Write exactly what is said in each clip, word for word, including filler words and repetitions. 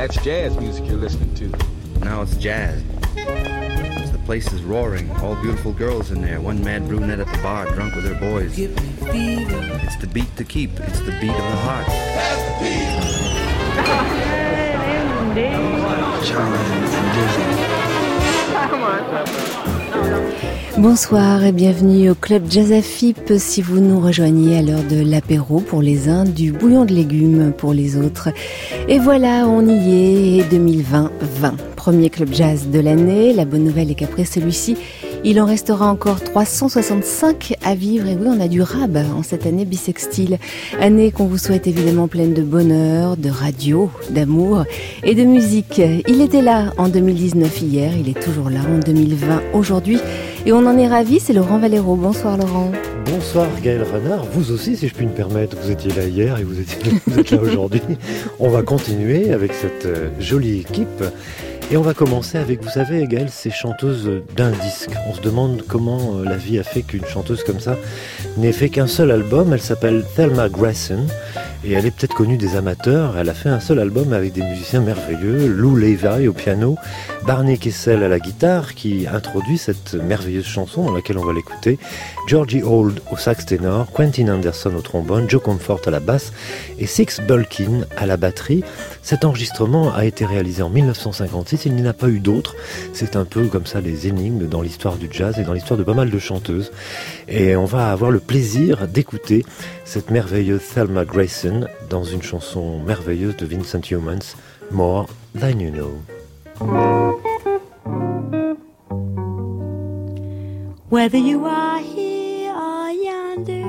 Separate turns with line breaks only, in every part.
That's jazz music you're listening to.
Now it's jazz. The place is roaring. All beautiful girls in there. One mad brunette at the bar, drunk with her boys.
Give me fever.
It's the beat to keep. It's the beat of the heart.
That's the beat.
Bonsoir et bienvenue au Club Jazz A F I P si vous nous rejoignez à l'heure de l'apéro pour les uns, du bouillon de légumes pour les autres. Et voilà, on y est, et deux mille vingt, vingt. Premier Club Jazz de l'année. La bonne nouvelle est qu'après celui-ci, il en restera encore trois cent soixante-cinq à vivre. Et oui, on a du rab en cette année bissextile. Année qu'on vous souhaite évidemment pleine de bonheur, de radio, d'amour et de musique. Il était là en deux mille dix-neuf hier, il est toujours là en deux mille vingt aujourd'hui. Et on en est ravis, c'est Laurent Valero. Bonsoir Laurent.
Bonsoir Gaël Renard, vous aussi si je puis me permettre, vous étiez là hier et vous, étiez, vous êtes là aujourd'hui. On va continuer avec cette jolie équipe. Et on va commencer avec, vous savez, Gaël, ces chanteuses d'un disque. On se demande comment la vie a fait qu'une chanteuse comme ça n'ait fait qu'un seul album. Elle s'appelle Thelma Grayson et elle est peut-être connue des amateurs. Elle a fait un seul album avec des musiciens merveilleux. Lou Levi au piano, Barney Kessel à la guitare qui introduit cette merveilleuse chanson dans laquelle on va l'écouter. Georgie Old au sax ténor, Quentin Anderson au trombone, Joe Comfort à la basse et Six Bulkin à la batterie. Cet enregistrement a été réalisé en dix-neuf cent cinquante-six. Il n'y en a pas eu d'autres. C'est un peu comme ça les énigmes dans l'histoire du jazz et dans l'histoire de pas mal de chanteuses. Et on va avoir le plaisir d'écouter cette merveilleuse Thelma Grayson dans une chanson merveilleuse de Vincent Youmans, More Than You Know.
Whether you are here or yonder,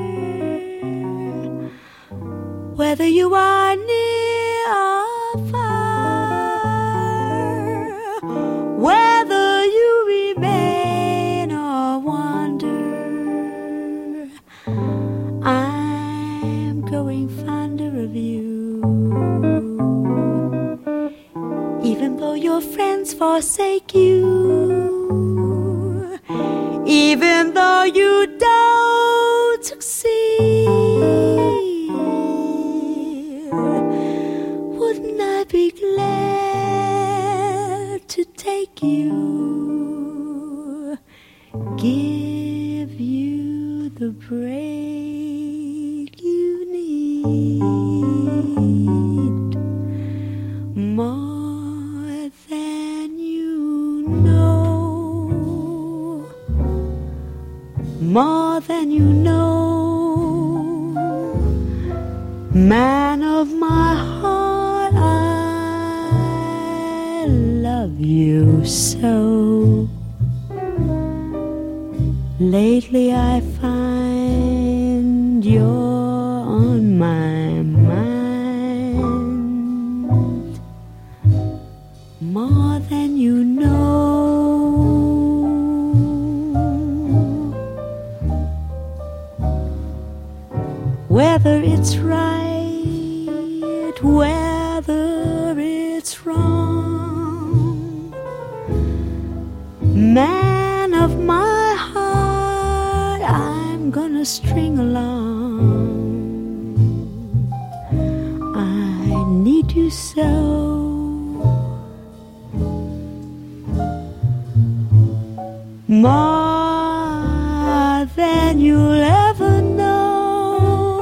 whether you are near or far, whether you remain or wander, I'm growing fonder of you. Even though your friends forsake you, even though you don't succeed, wouldn't I be glad to take you, give you the break you need, more than you know, more than you know, man of my heart, I love you so. Lately I find you're on my mind, more than you know. Whether it's right, whether it's wrong, man of my heart, I'm gonna string along. I need you so. More than you'll ever know.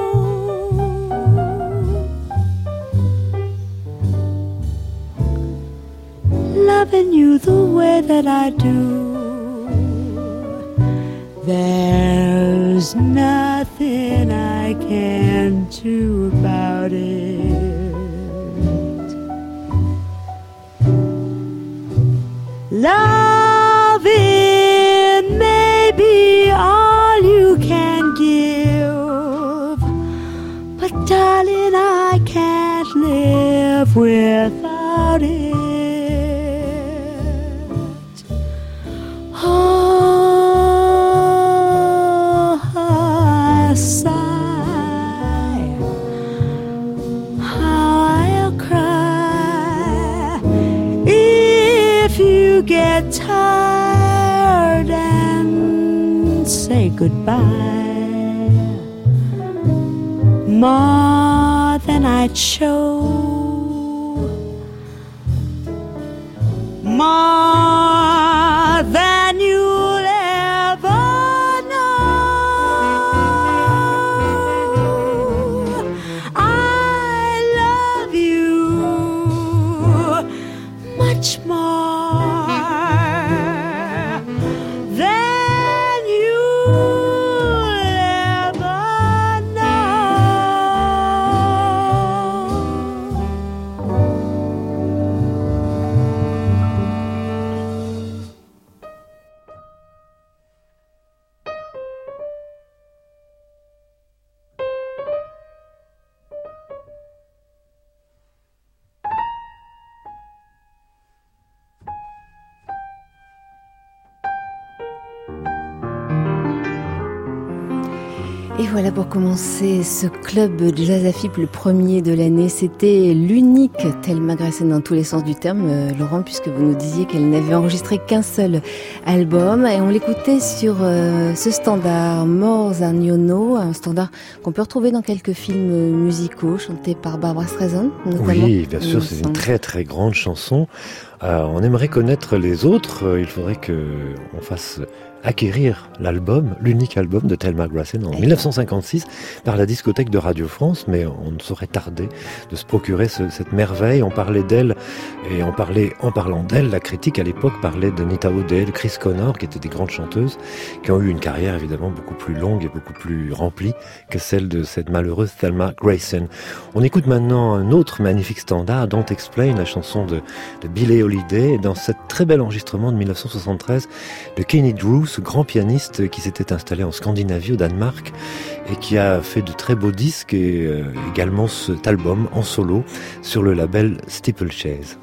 Loving you the way that I do, there's nothing I can do about it. Loving may be all you can give, but darling, I can't live without it. Oh, I sigh, how I'll cry if you get tired and say goodbye. More than I'd show,
Et voilà pour commencer ce club Jazz Afip, le premier de l'année. C'était l'unique Thelma Grayson dans tous les sens du terme, euh, Laurent, puisque vous nous disiez qu'elle n'avait enregistré qu'un seul album. Et on l'écoutait sur euh, ce standard, More Than You Know, un standard qu'on peut retrouver dans quelques films musicaux, chantés par Barbra Streisand, notamment.
Oui, bien sûr, c'est une très très grande chanson. Euh, on aimerait connaître les autres, euh, il faudrait qu'on fasse acquérir l'album, l'unique album de Thelma Grayson en dix-neuf cent cinquante-six par la discothèque de Radio France, mais on ne saurait tarder de se procurer ce, cette merveille. On parlait d'elle, et on parlait, en parlant d'elle, la critique à l'époque parlait de Nita O'Dell, Chris Connor, qui étaient des grandes chanteuses, qui ont eu une carrière évidemment beaucoup plus longue et beaucoup plus remplie que celle de cette malheureuse Thelma Grayson. On écoute maintenant un autre magnifique standard, Don't Explain, la chanson de, de Billie Holiday, dans cet très bel enregistrement de dix-neuf cent soixante-treize de Kenny Drew, ce grand pianiste qui s'était installé en Scandinavie, au Danemark, et qui a fait de très beaux disques et euh, également cet album en solo sur le label Steeplechase.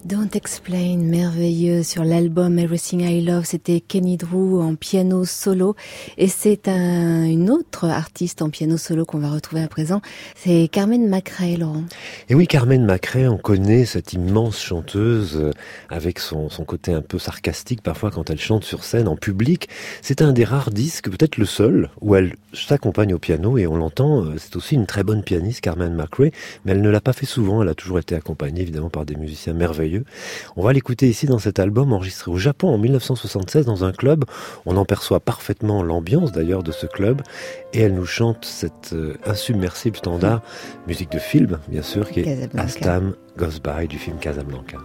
Don't Explain, merveilleux sur l'album Everything I Love, c'était Kenny Drew en piano solo et c'est un, une autre artiste en piano solo qu'on va retrouver à présent, c'est Carmen McRae, Laurent.
Et oui, Carmen McRae, on connaît cette immense chanteuse avec son, son côté un peu sarcastique parfois quand elle chante sur scène en public. C'est un des rares disques, peut-être le seul, où elle s'accompagne au piano et on l'entend, c'est aussi une très bonne pianiste, Carmen McRae, mais elle ne l'a pas fait souvent, elle a toujours été accompagnée évidemment par des musiciens merveilleux. On va l'écouter ici dans cet album enregistré au Japon en dix-neuf cent soixante-seize dans un club. On en perçoit parfaitement l'ambiance d'ailleurs de ce club et elle nous chante cet euh, insubmersible standard, musique de film bien sûr, qui est As Time Goes By du film Casablanca.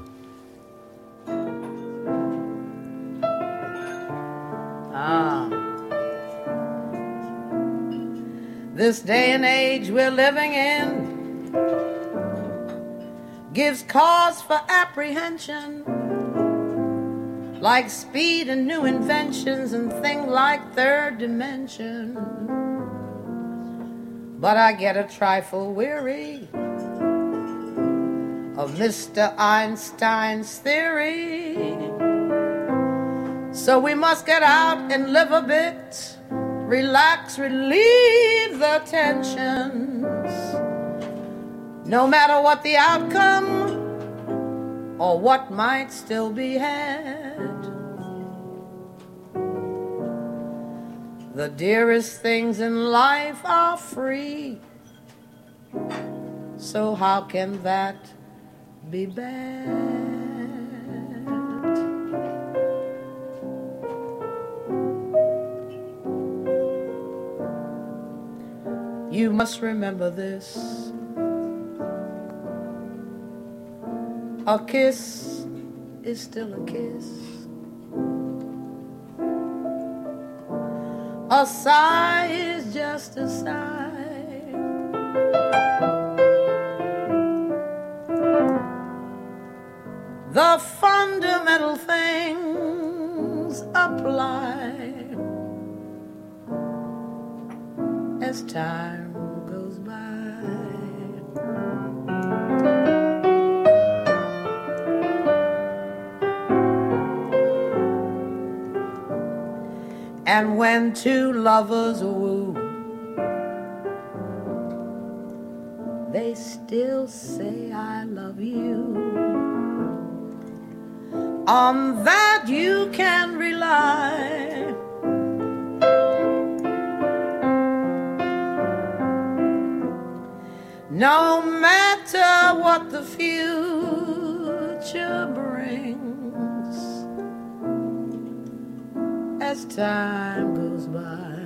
Ah. This day and age we're living in gives cause for apprehension, like speed and new inventions and things like third dimension. But I get a trifle weary of Mister Einstein's theory. So we must get out and live a bit, relax, relieve the tensions. No matter what the outcome or what might still be had, the dearest things in life are free. So how can that be bad? You must remember this. A kiss is still a kiss. A sigh is just a sigh. The fundamental things apply as time goes by. And when two lovers woo, they still say I love you. On that you can rely. No matter what the future brings, as time goes by.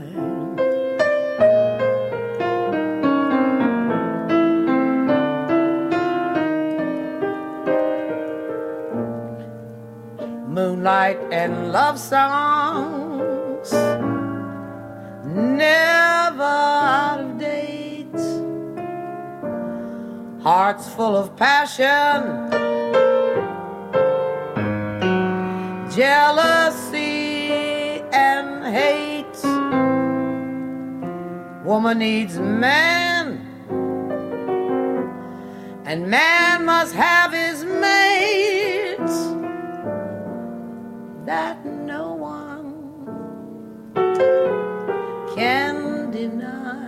Moonlight and love songs, never out of date. Hearts full of passion, jealousy and hate. Woman needs man, and man must have his mate. That no one can deny.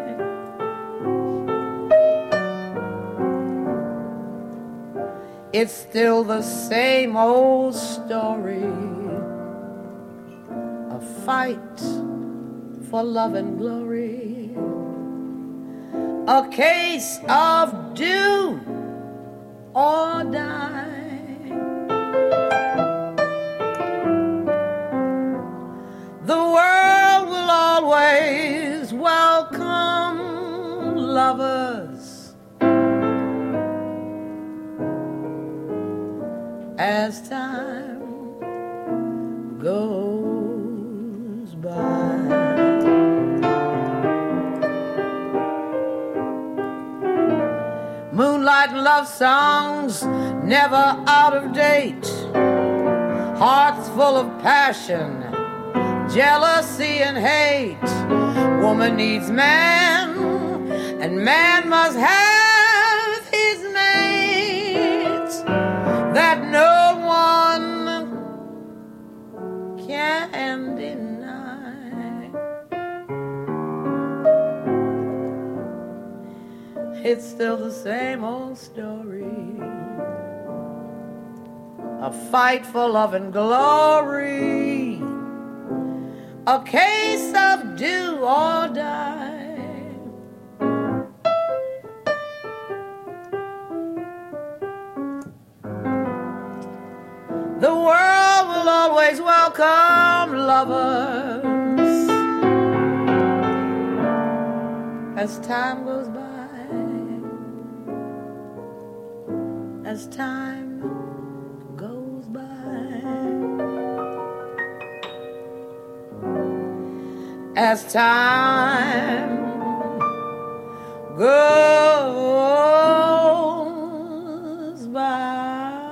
It's still the same old story, a fight for love and glory, a case of do or die. The world will always welcome lovers as time goes by. Moonlight and love songs, never out of date. Hearts full of passion, jealousy and hate. Woman needs man, and man must have his mate. That it's still the same old story. A fight for love and glory, a case of do or die. The world will always welcome lovers as time goes by, as time goes by, as time goes by.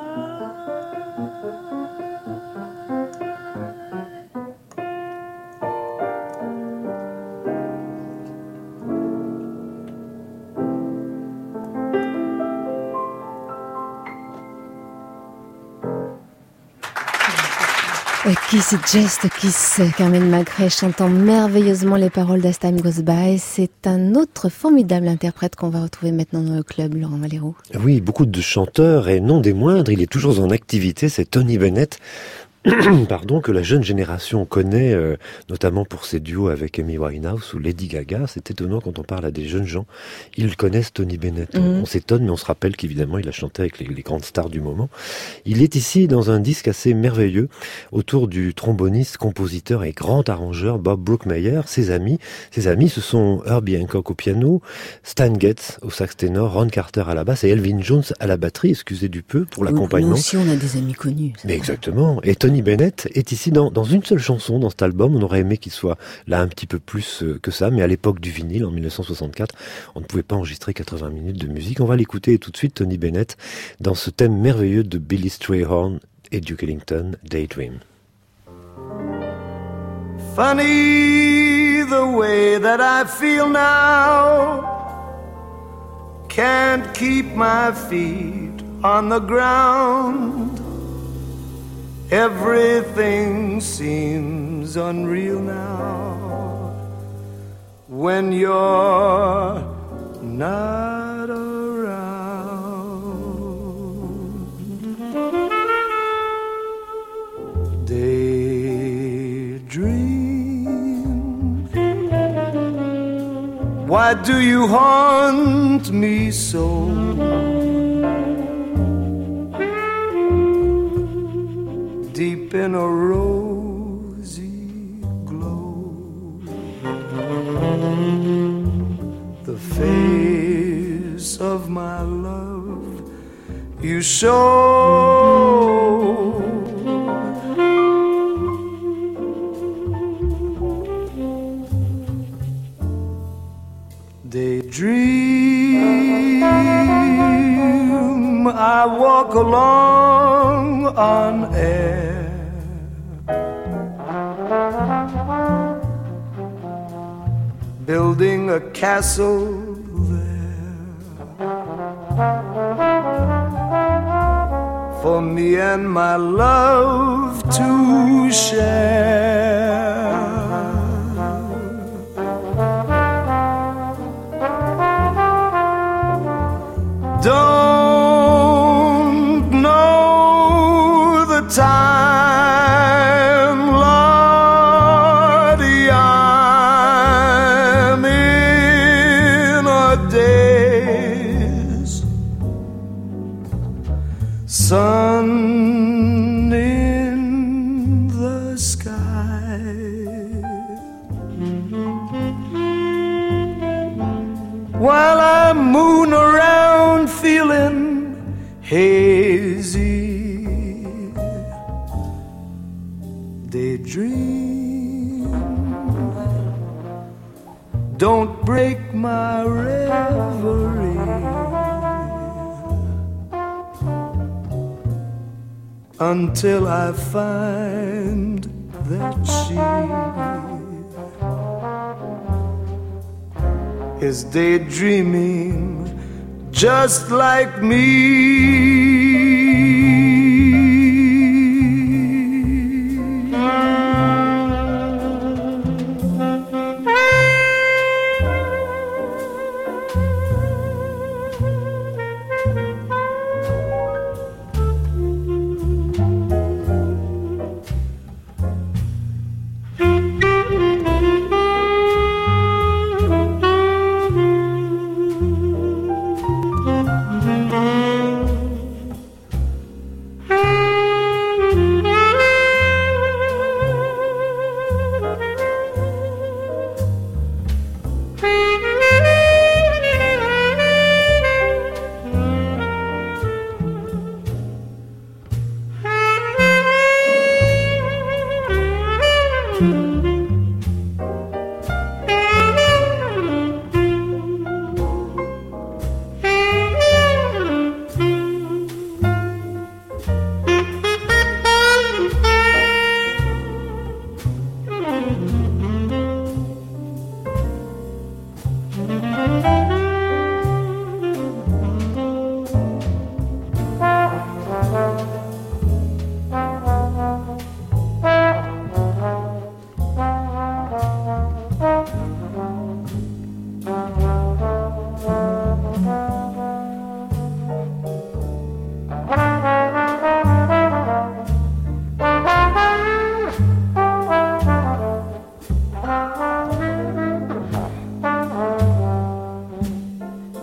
Kiss It Just Kiss, Carmen McRae chantant merveilleusement les paroles d'As Time Goes By. C'est un autre formidable interprète qu'on va retrouver maintenant dans le club, Laurent Valero.
Oui, beaucoup de chanteurs et non des moindres, il est toujours en activité, c'est Tony Bennett. Pardon, que la jeune génération connaît, euh, notamment pour ses duos avec Amy Winehouse ou Lady Gaga. C'est étonnant quand on parle à des jeunes gens, ils connaissent Tony Bennett. Mm-hmm. On, on s'étonne, mais on se rappelle qu'évidemment, il a chanté avec les, les grandes stars du moment. Il est ici dans un disque assez merveilleux, autour du tromboniste, compositeur et grand arrangeur Bob Brookmeyer. Ses amis, ses amis, ce sont Herbie Hancock au piano, Stan Getz au sax ténor, Ron Carter à la basse et Elvin Jones à la batterie, excusez du peu, pour l'accompagnement.
Nous aussi, on a des amis connus.
Mais exactement. Et Tony Bennett est ici dans, dans une seule chanson dans cet album. On aurait aimé qu'il soit là un petit peu plus que ça, mais à l'époque du vinyle, en dix-neuf cent soixante-quatre, on ne pouvait pas enregistrer quatre-vingts minutes de musique. On va l'écouter tout de suite, Tony Bennett, dans ce thème merveilleux de Billy Strayhorn et Duke Ellington, Daydream.
Funny the way that I feel now, can't keep my feet on the ground. Everything seems unreal now when you're not around. Daydream, why do you haunt me so? Deep in a rosy glow, the face of my love you show. Daydream, I walk along on air, building a castle there for me and my love to share. Don't know the time, Lordy, I'm in a daze. Sun in the sky, while I moon around feeling hazy. Daydream, don't break my reverie until I find that she is daydreaming just like me.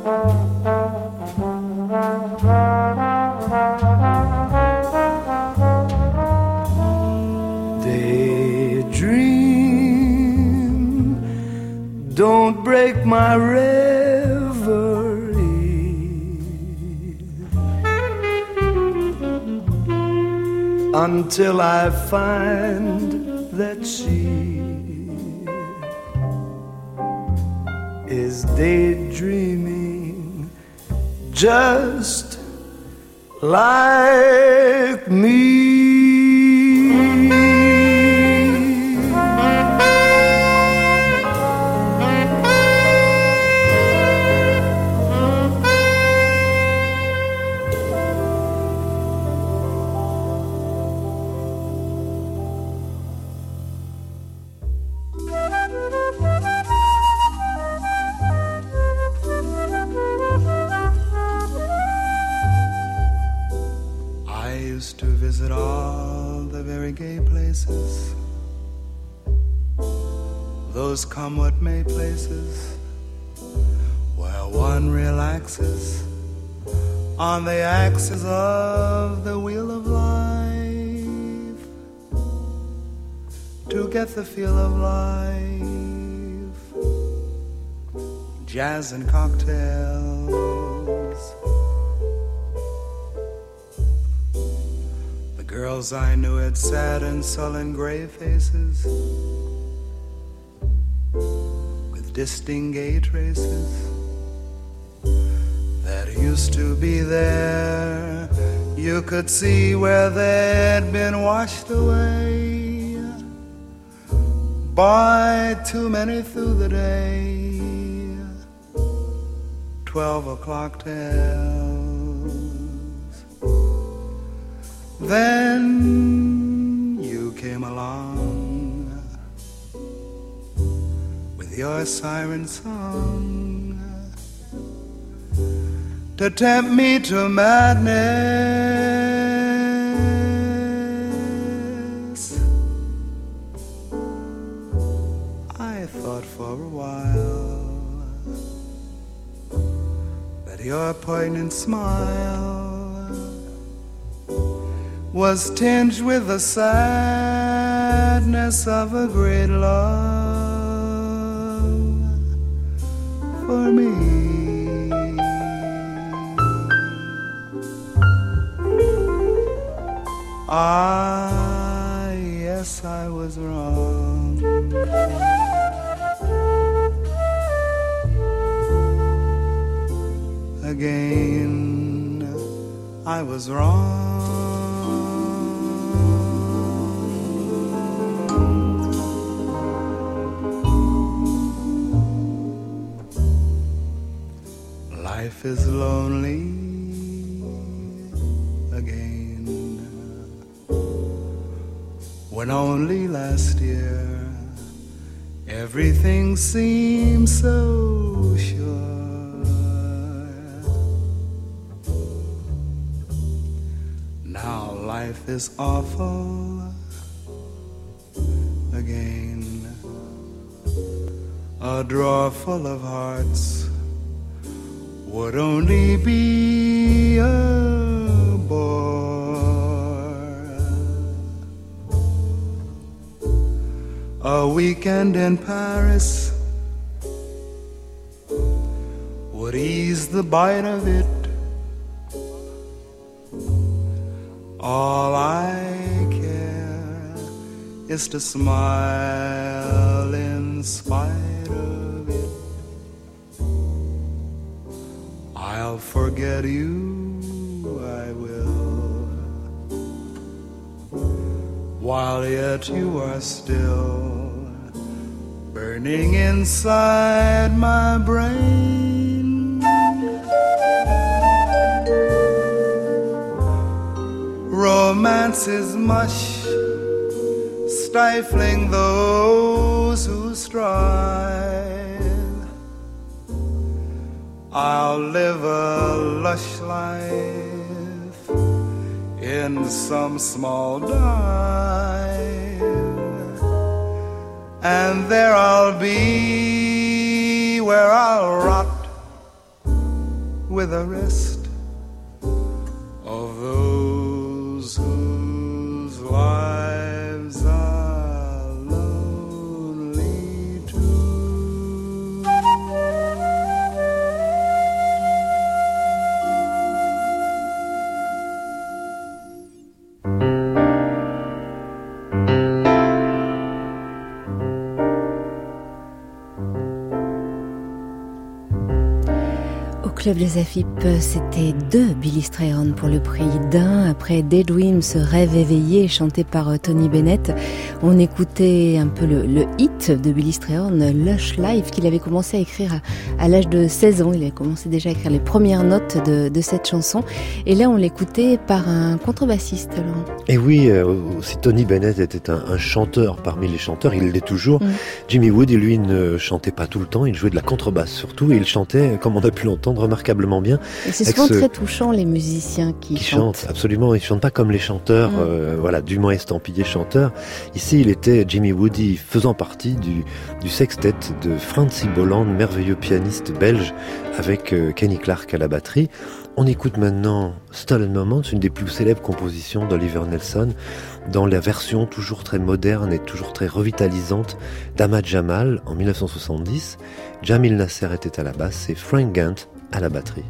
Daydream, don't break my reverie. Until I find that she is daydreaming just like me.
Those come what may places where one relaxes on the axis of the wheel of life to get the feel of life. Jazz and cocktails. The girls I knew had sad and sullen gray faces distinct gay traces that used to be there. You could see where they'd been washed away by too many through the day. Twelve o'clock tales. Then you came along, your siren song, to tempt me to madness. I thought for a while that your poignant smile was tinged with the sadness of a great love for me. Ah, yes, I was wrong. Again, I was wrong. Life is lonely again, when only last year everything seemed so sure. Now life is awful again, a drawer full of hearts would only be a bore. A weekend in Paris would ease the bite of it. All I care is to smile in spite of it. I'll forget you, I will, while yet you are still burning inside my brain. Romance is mush, stifling those who strive. I'll live a lush life in some small dive, and there I'll be where I'll rot with the rest of those whose lives are lonely too.
Club Jazafip, c'était deux Billy Strayhorn pour le prix d'un. Après Daydream, ce rêve éveillé chanté par Tony Bennett, on écoutait un peu le, le hit de Billy Strayhorn, Lush Life, qu'il avait commencé à écrire à, à l'âge de seize ans. Il avait commencé déjà à écrire les premières notes de, de cette chanson. Et là, on l'écoutait par un contrebassiste. Laurent.
Et oui, euh, aussi Tony Bennett était un, un chanteur parmi les chanteurs, il l'est toujours. Mm. Jimmy Wood, lui, ne chantait pas tout le temps, il jouait de la contrebasse surtout, et il chantait, comme on a pu l'entendre, remarquablement bien.
Et c'est souvent ce... très touchant, les musiciens qui,
qui
chantent.
chantent. Absolument, ils ne chantent pas comme les chanteurs, mmh. euh, voilà, dûment estampillés chanteurs. Ici, il était Jimmy Woody, faisant partie du, du sextet de Francie Bolland, merveilleux pianiste belge, avec euh, Kenny Clarke à la batterie. On écoute maintenant Stolen Moments, une des plus célèbres compositions d'Oliver Nelson, dans la version toujours très moderne et toujours très revitalisante d'Ahmad Jamal en dix-neuf cent soixante-dix. Jamil Nasser était à la basse et Frank Gant à la batterie.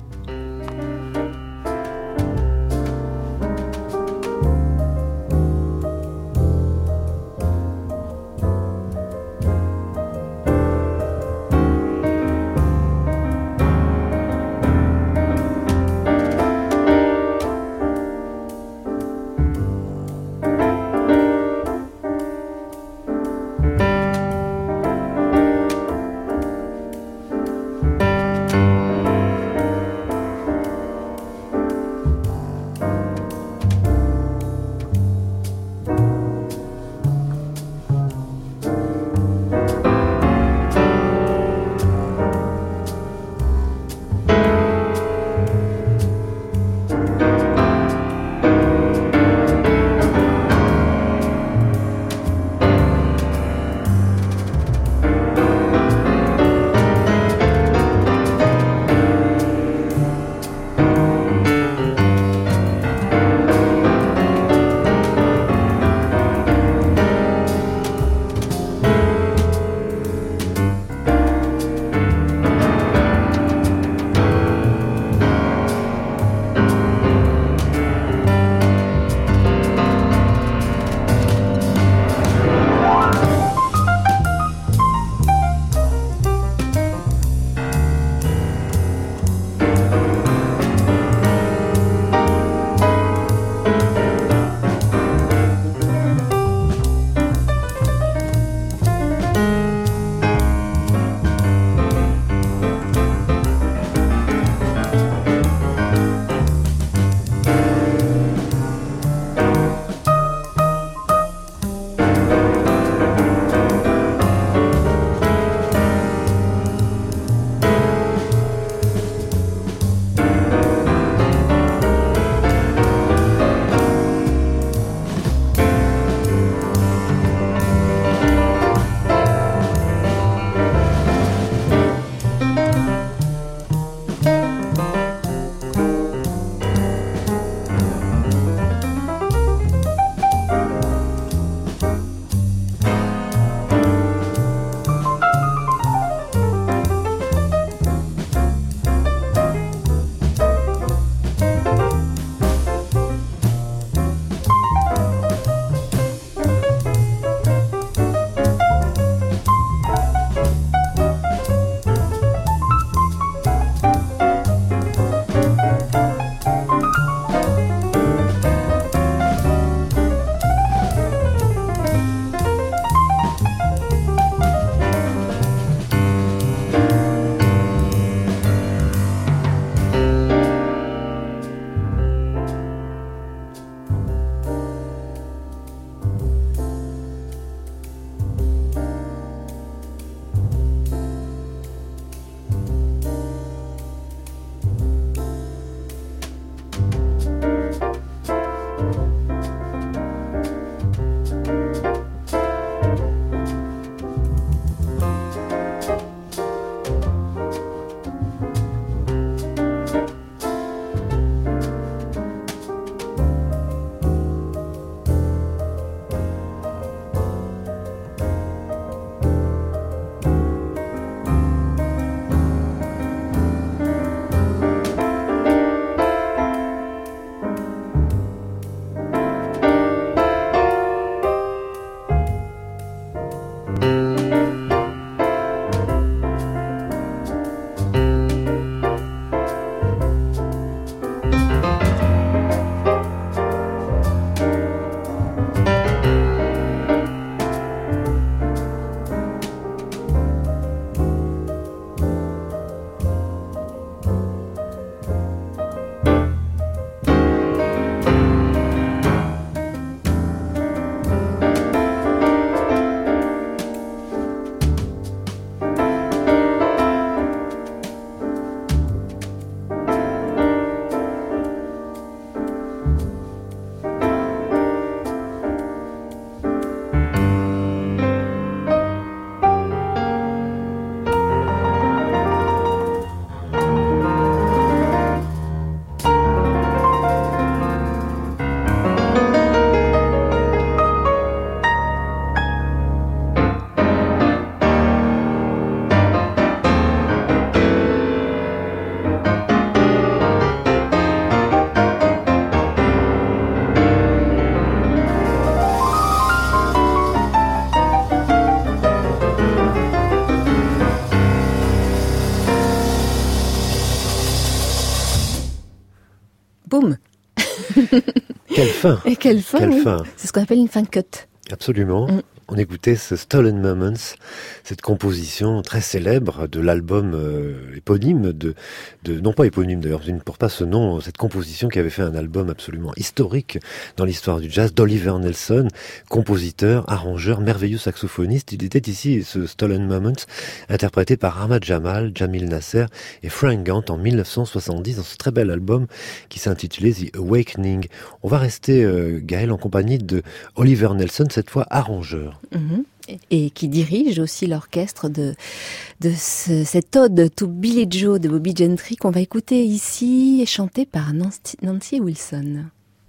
boum.
Quelle fin.
Et quelle fin,
quelle
oui.
fin.
C'est ce qu'on appelle une fin cut.
Absolument. Mm. On écoutait ce Stolen Moments, cette composition très célèbre de l'album euh, éponyme de, de, non pas éponyme d'ailleurs, je ne porte pas ce nom, cette composition qui avait fait un album absolument historique dans l'histoire du jazz d'Oliver Nelson, compositeur, arrangeur, merveilleux saxophoniste. Il était ici, ce Stolen Moments, interprété par Ahmad Jamal, Jamil Nasser et Frank Gant en mille neuf cent soixante-dix dans ce très bel album qui s'intitulait The Awakening. On va rester, euh, Gaël, en compagnie de Oliver Nelson, cette fois arrangeur.
Mmh. Et qui dirige aussi l'orchestre de, de ce, cette ode to Billy Joe de Bobby Gentry qu'on va écouter ici, chantée par Nancy, Nancy Wilson.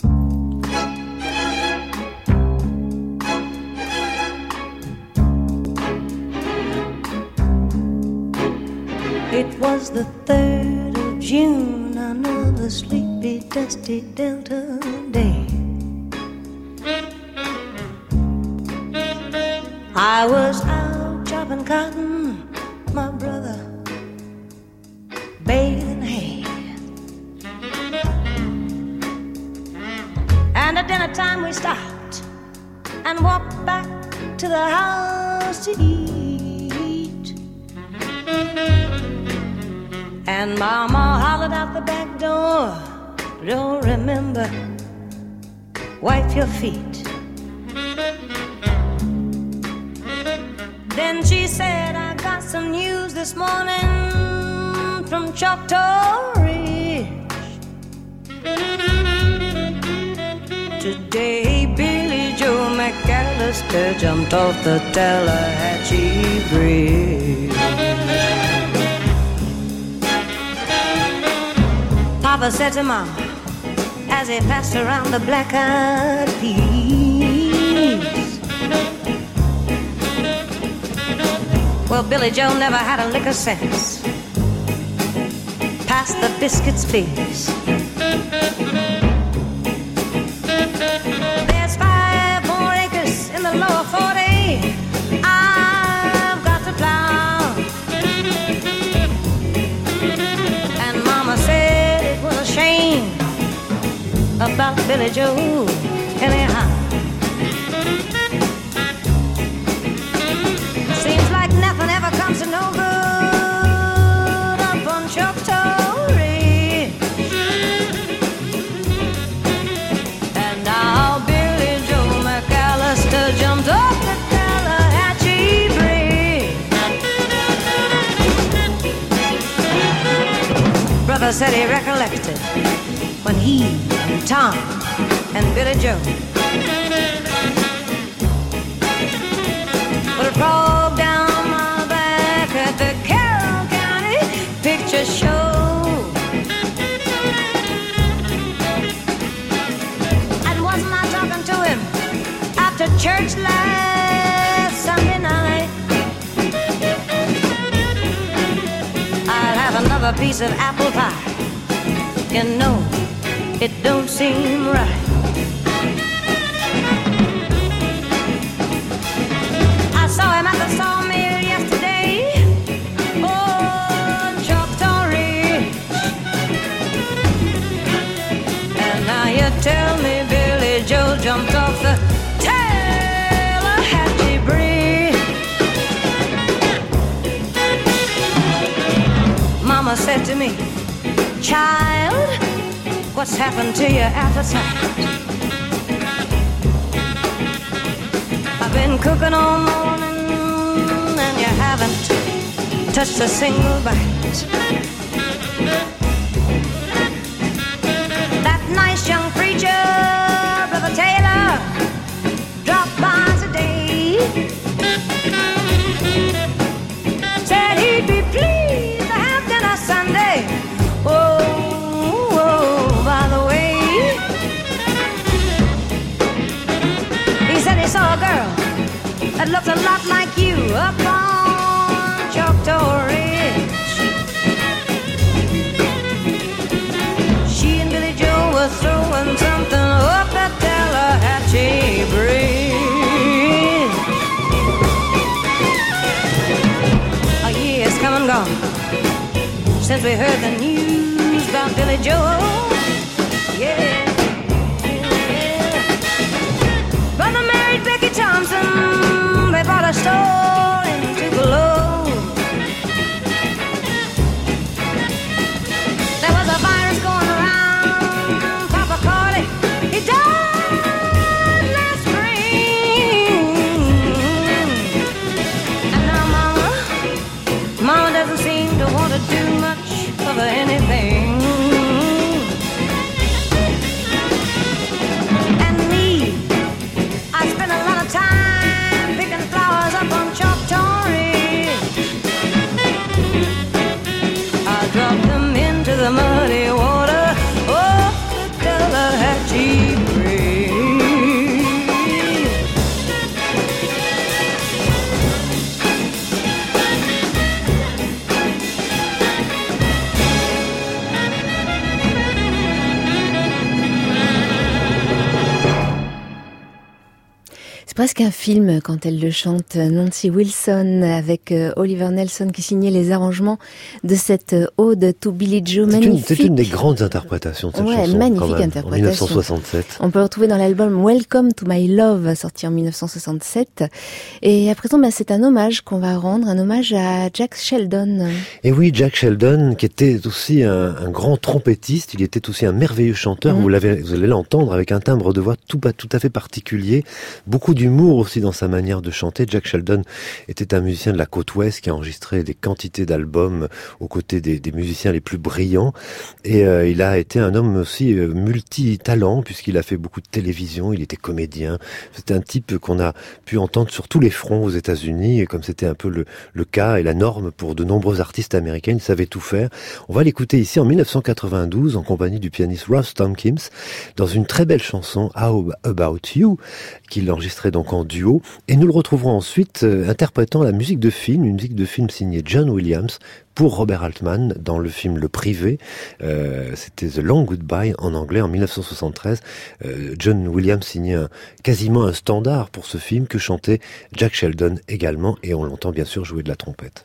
It was the third of June, another sleepy, dusty Delta day. I was out chopping cotton, my brother baling hay. And at dinner time we stopped and walked back to the house to eat. And Mama hollered out the back door, don't remember, wipe your feet. Then she said, I got some news this morning from Choctaw Ridge. Today Billy Joe McAllister jumped off the Tallahatchie Bridge. Papa said to Mama as he passed around the black-eyed peas, well, Billy Joe never had a lick of sense. Pass the biscuits, please. There's five more acres in the lower forty I've got to plow. And Mama said it was a shame about Billy Joe anyhow. Nothing ever comes to no good up on Choctaw Ridge. And now Billy Joe McAllister jumped off the Tallahatchie Bridge. Brother said he recollected when he, Tom, and Billy Joe would have crawled down at the Carroll County Picture Show. And wasn't I talking to him after church last Sunday night? I'll have another piece of apple pie. You know, it don't seem right. I saw him at the sawmill yesterday on Choctaw Ridge. And now you tell me Billy Joe jumped off the Tallahatchie Bridge. Mama said to me, child, what's happened to your appetite? I've been cooking all morning and you haven't touched a single bite. That nice young preacher, Brother Taylor, dropped by today. Said he'd be pleased to have dinner Sunday. Oh, oh, by the way, he said he saw a girl that looked a lot like you up on Choctaw Ridge. She and Billy Joe were throwing something up the Tallahatchie Bridge. A year's come and gone since we heard the news about Billy Joe.
C'est presque un film quand elle le chante, Nancy Wilson, avec Oliver Nelson qui signait les arrangements de cette ode to Billie Joe.
C'est
magnifique.
Une, c'est une des grandes interprétations de cette
ouais,
chanson.
Magnifique
quand même,
interprétation.
En dix-neuf cent soixante-sept.
On peut le retrouver dans l'album Welcome to My Love, sorti en dix-neuf cent soixante-sept. Et à présent, bah, c'est un hommage qu'on va rendre, un hommage à Jack Sheldon.
Et oui, Jack Sheldon, qui était aussi un, un grand trompettiste, il était aussi un merveilleux chanteur. Mmh. Vous l'avez, vous allez l'entendre avec un timbre de voix tout, tout à fait particulier, beaucoup d'humour aussi dans sa manière de chanter. Jack Sheldon était un musicien de la côte ouest qui a enregistré des quantités d'albums aux côtés des, des musiciens les plus brillants. Et euh, il a été un homme aussi euh, multi-talent, puisqu'il a fait beaucoup de télévision, il était comédien. C'était un type qu'on a pu entendre sur tous les fronts aux États-Unis, et comme c'était un peu le, le cas et la norme pour de nombreux artistes américains, il savait tout faire. On va l'écouter ici en dix-neuf cent quatre-vingt-douze en compagnie du pianiste Ross Tompkins dans une très belle chanson How About You qu'il enregistrait donc en duo, et nous le retrouverons ensuite euh, interprétant la musique de film, une musique de film signée John Williams pour Robert Altman dans le film Le Privé. Euh, c'était The Long Goodbye en anglais en dix-neuf cent soixante-treize. Euh, John Williams signait un, quasiment un standard pour ce film que chantait Jack Sheldon également, et on l'entend bien sûr jouer de la trompette.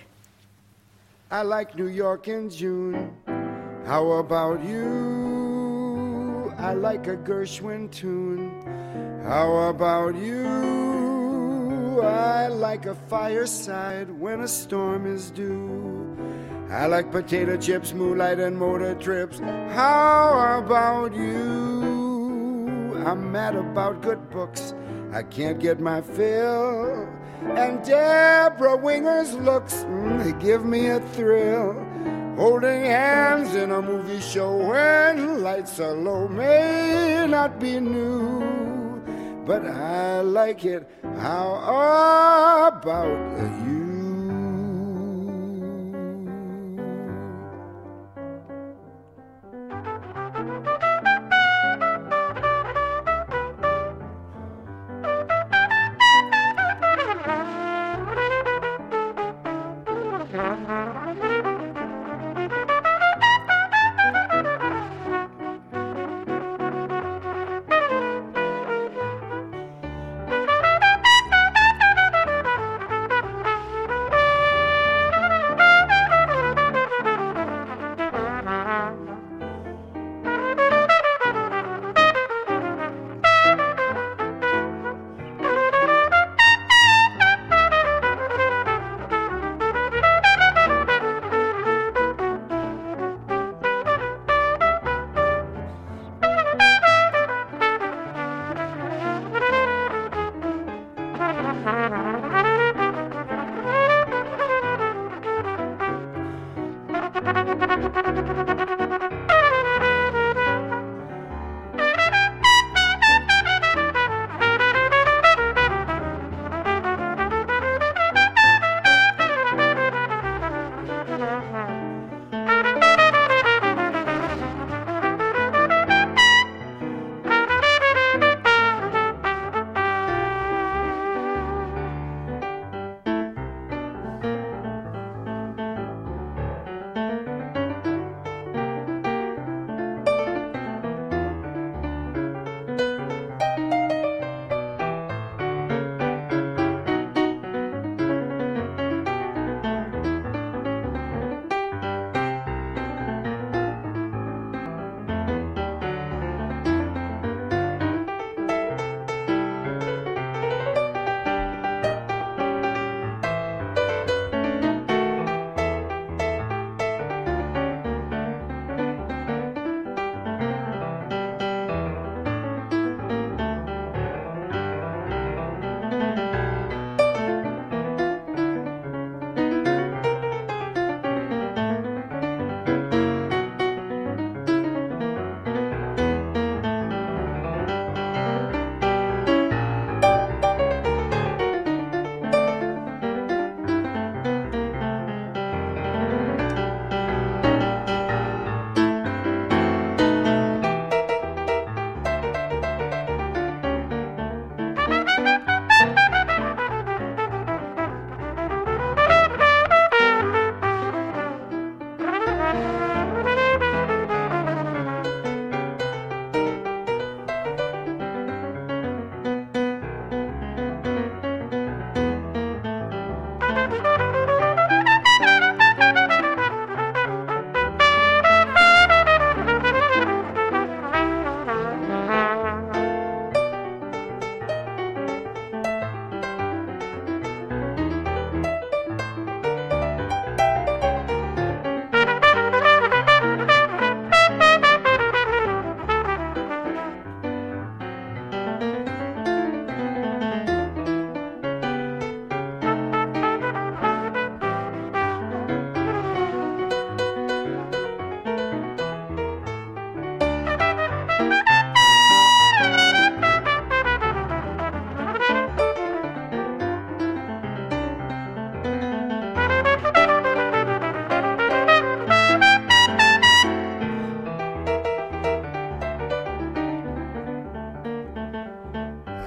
I like New York in June. How about you? I like a Gershwin tune. How about you? I like a fireside when a storm is due. I like potato chips, moonlight and motor trips. How about you? I'm mad about good books. I can't get my fill. And Deborah Winger's looks, mm, they give me a thrill. Holding hands in a movie show when lights are low may not be new, but I like it. How about you?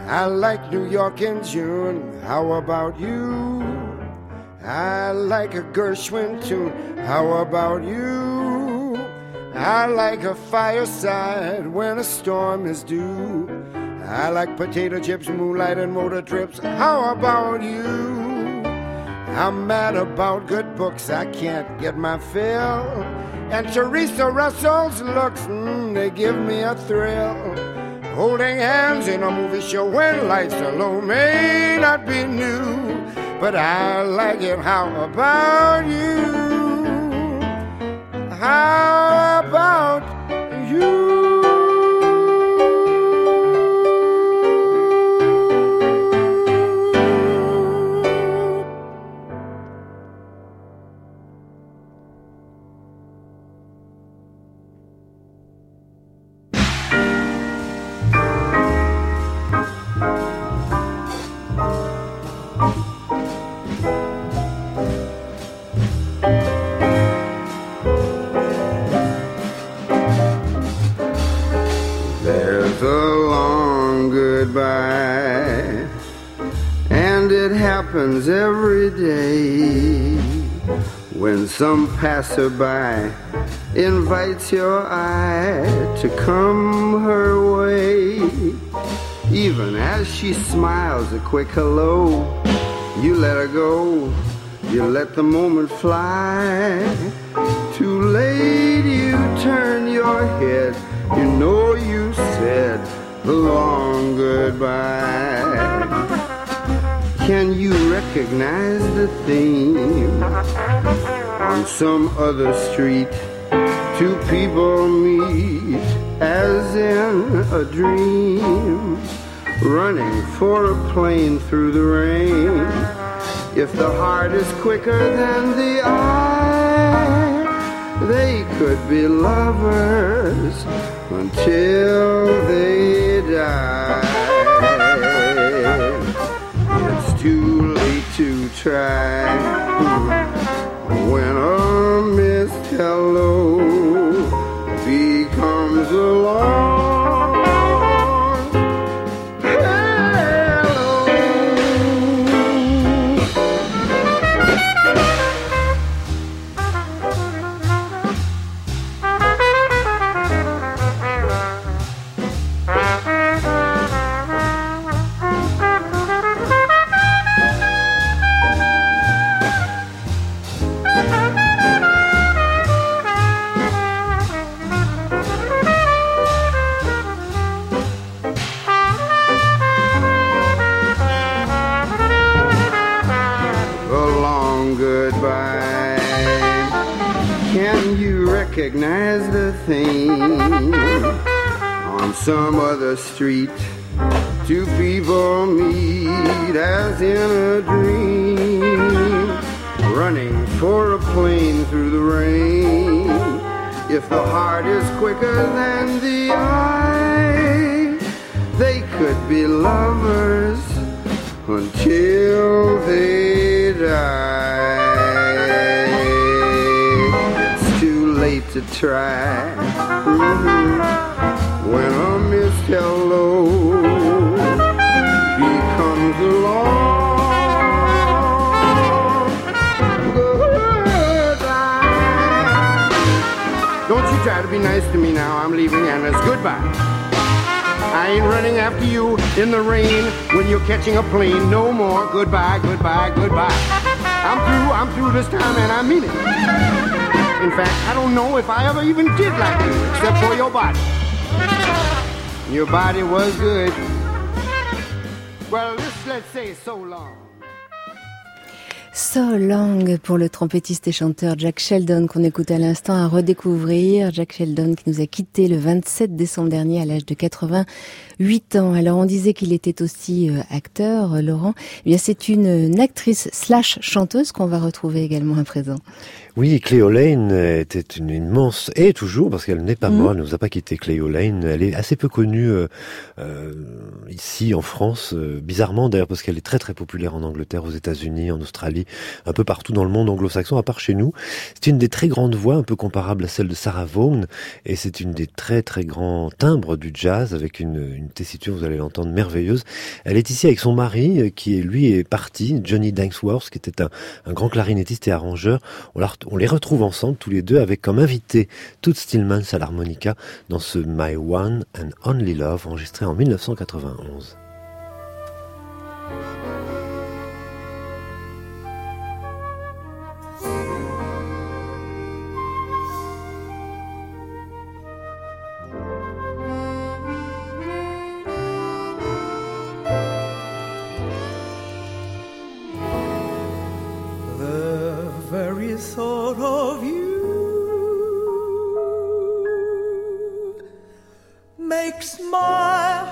I like New York in June. How about you? I like a Gershwin tune. How about you? I like a fireside when a storm is due. I like potato chips, moonlight and motor trips. How about you? I'm mad about good books, I can't get my fill. And Teresa Russell's looks, mm, they give me a thrill. Holding hands in a movie show when lights are low may not be new, but I like it. How about you? How about you? Goodbye, and it happens every day when some passerby invites your eye to come her way. Even as she smiles a quick hello, you let her go, you let the moment fly. Too late you turn your head, you know you said the long goodbye. Can you recognize the theme? On some other street, two people meet as in a dream, running for a plane through the rain. If the heart is quicker than the eye, they could be lovers until they die. It's too late to try when a missed hello becomes a long recognize the thing. On some other street, two people meet as in a dream, running for a plane through the rain. If the heart is quicker than the eye, they could be lovers until they die. To try mm-hmm. when a missed hello becomes a long goodbye. Don't you try to be nice to me now. I'm leaving and it's goodbye. I ain't running after you in the rain when you're catching a plane. No more. Goodbye, goodbye, goodbye. I'm through, I'm through this time and I mean it. In fact, I don't know if I ever even did like you, except for your body. Your body was good. Well, this, let's say, so long.
So Long pour le trompettiste et chanteur Jack Sheldon qu'on écoute à l'instant à redécouvrir. Jack Sheldon qui nous a quittés le vingt-sept décembre dernier à l'âge de quatre-vingt-huit ans. Alors on disait qu'il était aussi euh, acteur, Laurent. Eh bien c'est une, une actrice slash chanteuse qu'on va retrouver également à présent.
Oui, Cleo Lane était une immense, et toujours, parce qu'elle n'est pas
Mmh.
morte, elle ne nous a pas quitté, Cleo Lane. Elle est assez peu connue euh, euh, ici en France, euh, bizarrement d'ailleurs, parce qu'elle est très très populaire en Angleterre, aux États-Unis, en Australie, un peu partout dans le monde anglo-saxon, à part chez nous. C'est une des très grandes voix, un peu comparable à celle de Sarah Vaughan, et c'est une des très très grands timbres du jazz, avec une, une tessiture, vous allez l'entendre, merveilleuse. Elle est ici avec son mari, qui lui est parti, Johnny Dangsworth, qui était un, un grand clarinettiste et arrangeur. On, la, on les retrouve ensemble, tous les deux, avec comme invité Toots Thielemans à l'harmonica dans ce My One and Only Love, enregistré en dix-neuf cent quatre-vingt-onze.
Thought of you makes my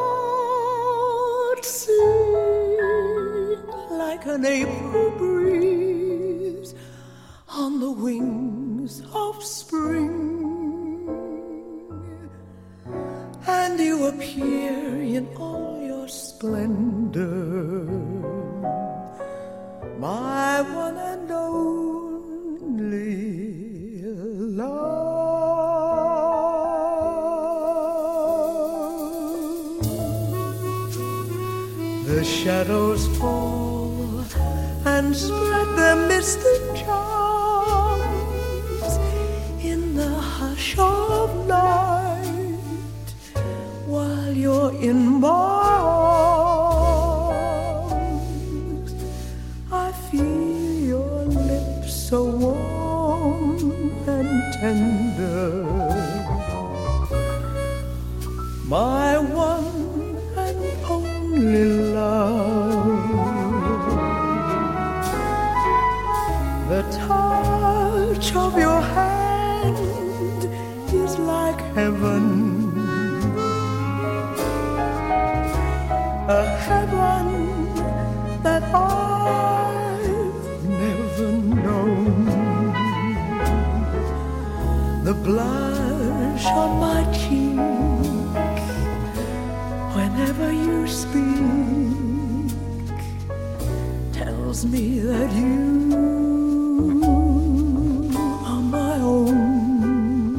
heart sing like an April breeze on the wings of spring, and you appear in all your splendor, my one and only love. The shadows fall and spread their mystic charms in the hush of night, while you're in my arms. I feel your lips so warm and tender, my one and only love. The touch of your hand is like heaven, a heaven that I've never known. The blush on my cheek whenever you speak tells me that you are my own.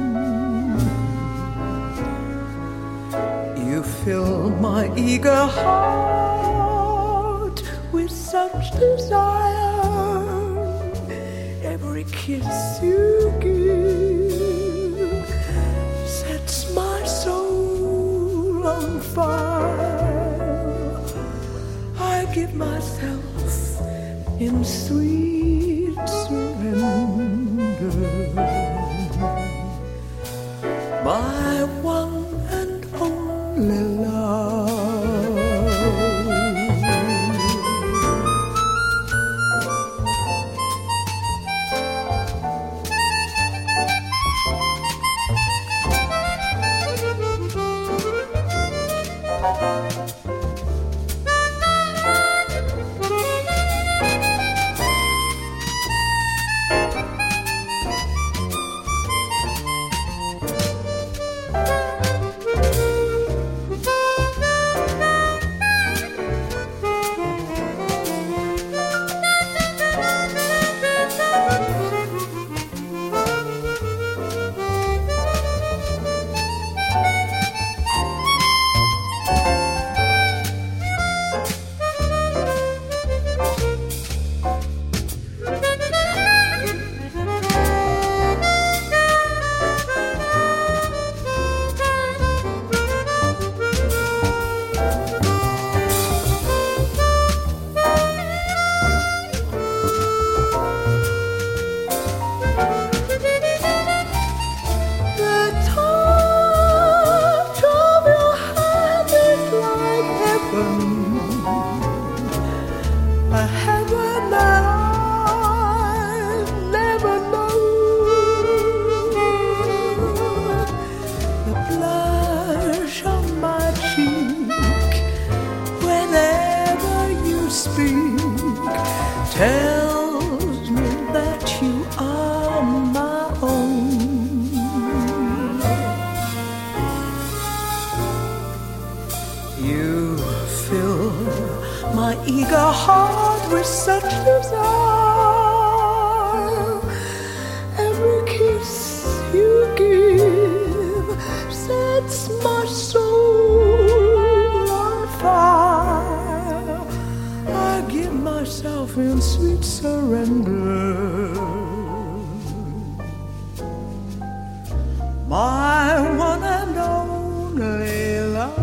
You fill my eager heart with such desire. Every kiss you give sets my soul on fire. I give myself in sweet surrender, my one and only love. my eager heart with such desire. Every kiss you give sets my soul on fire. I give myself in sweet surrender. My one and only love.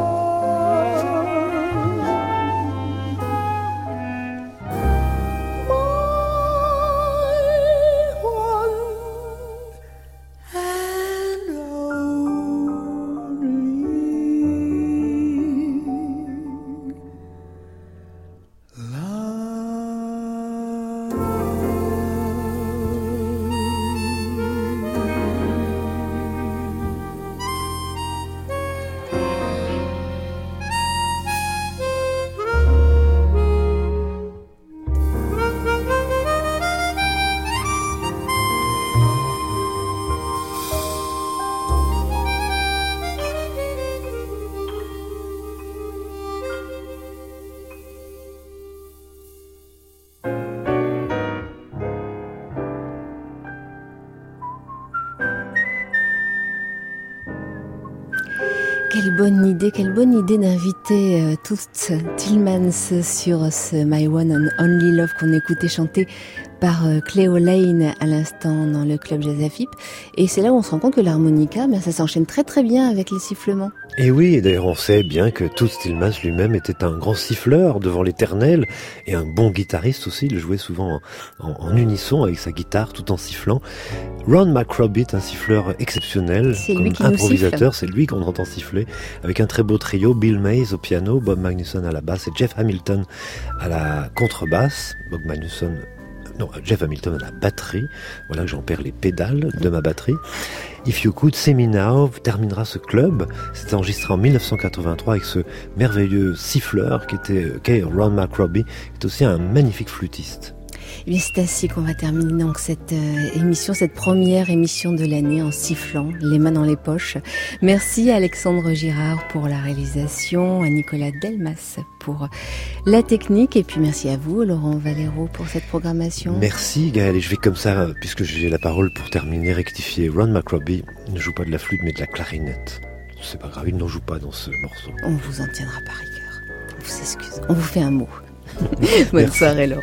Quelle bonne idée, quelle bonne idée d'inviter euh, Toots Thielemans sur ce My One and Only Love qu'on écoutait chanter par euh, Cleo Lane à l'instant dans le club Jazz F I P. Et c'est là où on se rend compte que l'harmonica, ben, ça s'enchaîne très très bien avec les sifflements.
Et oui, et d'ailleurs on sait bien que Toots Thielemans lui-même était un grand siffleur devant l'éternel et un bon guitariste aussi. Il jouait souvent en, en, en unisson avec sa guitare tout en sifflant. Ron McRobbie est un siffleur exceptionnel,
c'est
comme
lui qui
improvisateur, c'est lui qu'on entend siffler, avec un très beau trio, Bill Mays au piano, Bob Magnusson à la basse et Jeff Hamilton à la contrebasse. Bob Magnusson, non, Jeff Hamilton à la batterie. Voilà que j'en perds les pédales de ma batterie. If You Could See Me Now terminera ce club. C'était enregistré en dix-neuf cent quatre-vingt-trois avec ce merveilleux siffleur qui était qu'est Ron McRobbie, qui est aussi un magnifique flûtiste.
Et bien c'est ainsi qu'on va terminer donc cette euh, émission, cette première émission de l'année en sifflant, les mains dans les poches. Merci à Alexandre Girard pour la réalisation, à Nicolas Delmas pour la technique et puis merci à vous Laurent Valero pour cette programmation.
Merci Gaël, et je vais comme ça, puisque j'ai la parole pour terminer, rectifier. Ron McRobbie ne joue pas de la flûte mais de la clarinette. C'est pas grave, il n'en joue pas dans ce morceau.
On vous en tiendra par rigueur, on vous excuse, on vous fait un mot. Bonne soirée Laurent.